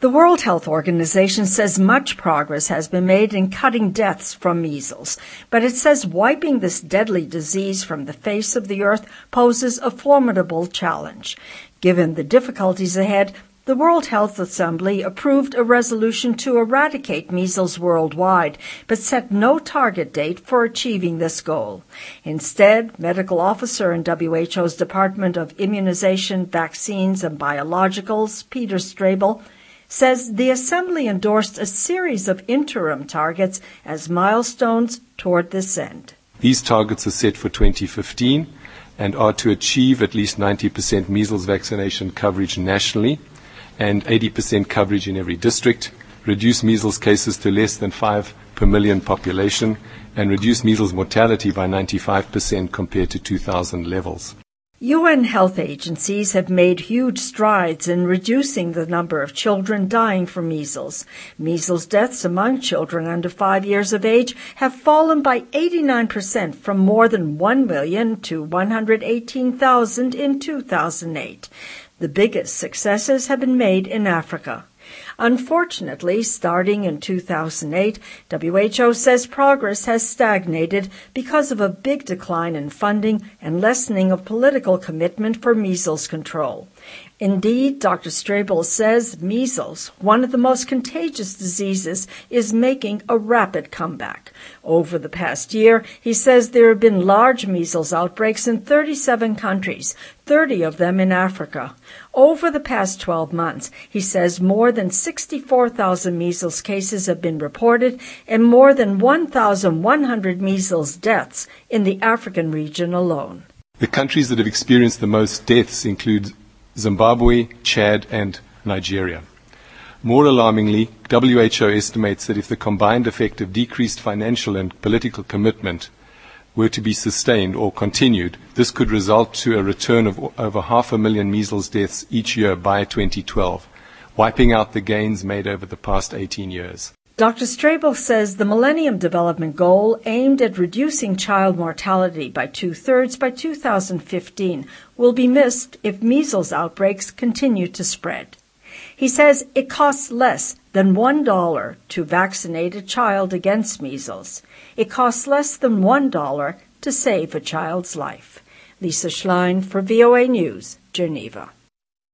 The World Health Organization says much progress has been made in cutting deaths from measles, but it says wiping this deadly disease from the face of the earth poses a formidable challenge. Given the difficulties ahead, the World Health Assembly approved a resolution to eradicate measles worldwide, but set no target date for achieving this goal. Instead, medical officer in WHO's Department of Immunization, Vaccines, and Biologicals, Peter Strabel, says the Assembly endorsed a series of interim targets as milestones toward this end. These targets are set for 2015 and are to achieve at least 90% measles vaccination coverage nationally and 80% coverage in every district, reduce measles cases to less than 5 per million population, and reduce measles mortality by 95% compared to 2000 levels. UN health agencies have made huge strides in reducing the number of children dying from measles. Measles deaths among children under 5 years of age have fallen by 89% from more than 1 million to 118,000 in 2008. The biggest successes have been made in Africa. Unfortunately, starting in 2008, WHO says progress has stagnated because of a big decline in funding and lessening of political commitment for measles control. Indeed, Dr. Strabel says measles, one of the most contagious diseases, is making a rapid comeback. Over the past year, he says there have been large measles outbreaks in 37 countries, 30 of them in Africa. Over the past 12 months, he says more than 64,000 measles cases have been reported and more than 1,100 measles deaths in the African region alone. The countries that have experienced the most deaths include Zimbabwe, Chad, and Nigeria. More alarmingly, WHO estimates that if the combined effect of decreased financial and political commitment were to be sustained or continued, this could result to a return of over 500,000 measles deaths each year by 2012, wiping out the gains made over the past 18 years. Dr. Strabel says the Millennium Development Goal aimed at reducing child mortality by 2/3 by 2015 will be missed if measles outbreaks continue to spread. He says it costs less than $1 to vaccinate a child against measles. It costs less than $1 to save a child's life. Lisa Schlein for VOA News, Geneva.